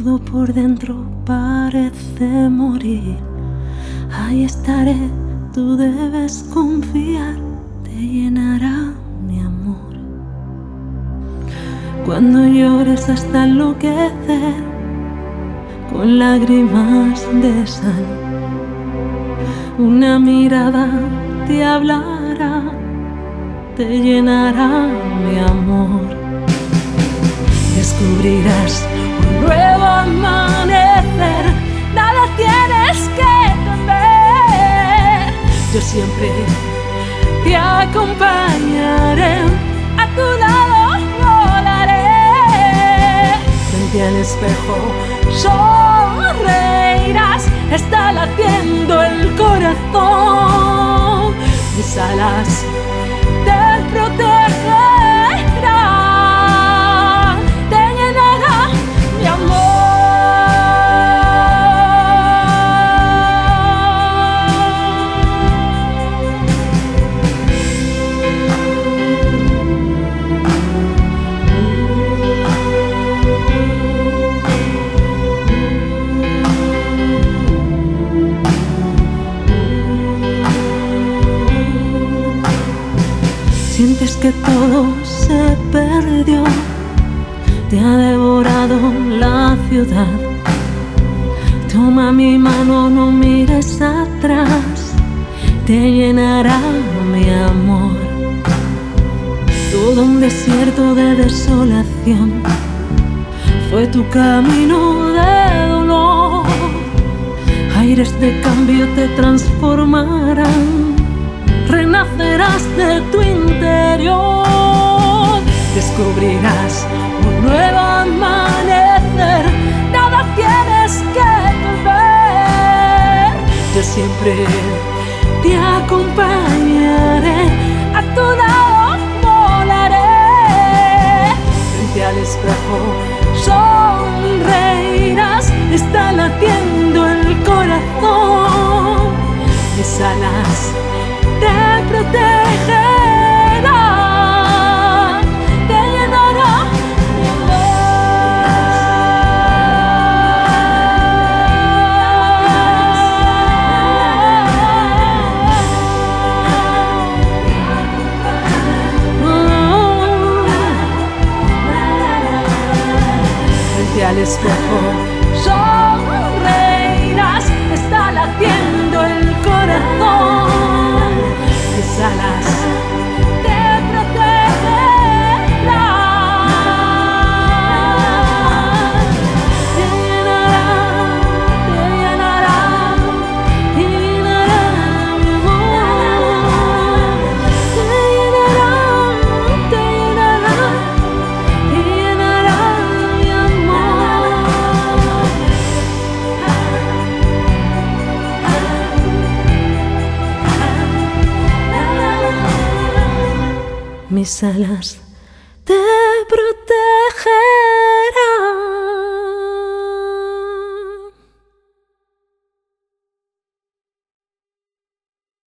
todo por dentro parece morir. Ahí estaré, tú debes confiar, te llenará mi amor. Cuando llores hasta enloquecer, con lágrimas de sal, una mirada te hablará, te llenará mi amor. Descubrirás un nuevo amanecer, nada tienes que temer. Yo siempre te acompañaré, a tu lado volaré. Frente al espejo sonreirás, está latiendo el corazón. Mis alas te protegerán, te llenará mi amor. Sientes que todo se perdió, te ha devorado la ciudad. Toma mi mano, no mires atrás, te llenará mi amor. Todo un desierto de desolación fue tu camino de dolor. Aires de cambio te transformarán, renacerás de tu interior. Descubrirás un nuevo amanecer, nada tienes que temer. Yo siempre te acompañaré, a tu lado volaré. Frente al espejo sonreirás, está latiendo el corazón. Mis alas te protegerá, te llenará mi amor. Frente al espejo sonreirás, está latiendo el corazón. Mis alas te protegerán, te llenará, te llenará, te llenará mi amor. Te llenará, te llenará, te llenará mi amor. Mis alas te protegen.